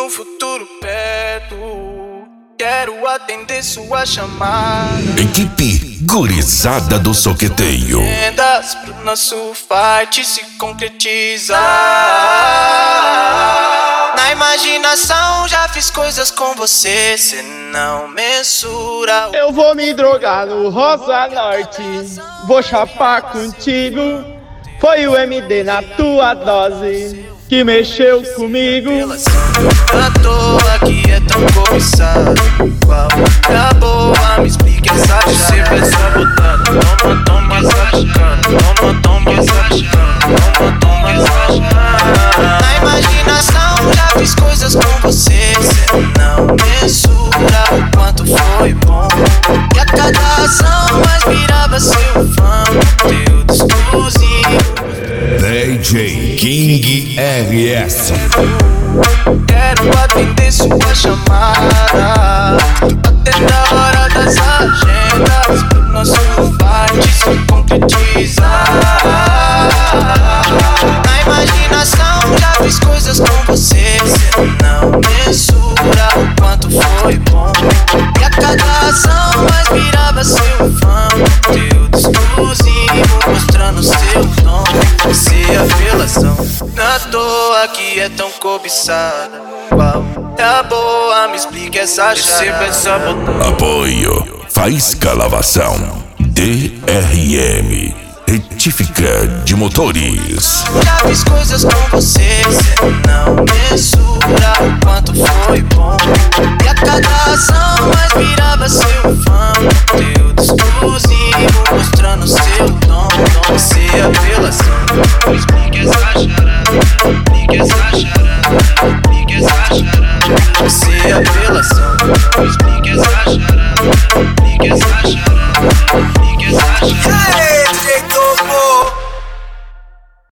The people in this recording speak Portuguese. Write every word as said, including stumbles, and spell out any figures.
no futuro perto, quero atender sua chamada. Equipe Gurizada do Soqueteio. Vendas pro nosso fight se concretizar. Na imaginação já fiz coisas com você, cê não mensura. Eu vou me drogar no Rosa Norte, vou chapar contigo. Foi o M D na tua dose que mexeu comigo. À toa que é tão cobiçado, qual é a boa? Me explica essa chave. Sempre sabotado, toma, toma, exagerando. Toma, toma, exagerando. Toma, toma, exagerando. Na imaginação já fiz coisas com você, cê não mensura o quanto foi bom. E a cada ação mais virava seu fã, conteúdo exclusivo. D J King R S. Quero atender sua chamada, até a hora das agendas, pro nosso fight se concretizar. Na imaginação já fiz coisas com você, cê não mensura o quanto foi bom. E a cada ação mais virava seu fã, conteúdo exclusivo, mostrando seu dom. Você é a revelação, na toa que é tão cobiçada. Qual é a boa? Me explica essa chave. Apoio Faísca Lavação D R M, Retífica de Motores. Já fiz coisas com você, cê não mensura o quanto foi bom. E a cada ação mais virava seu fã, conteúdo exclusivo, mostrando seu dom. Você é a revelação, me explica essa charada, explica essa charada, explica essa charada. Você é a revelação, me explica essa charada, explica essa charada, explica essa charada.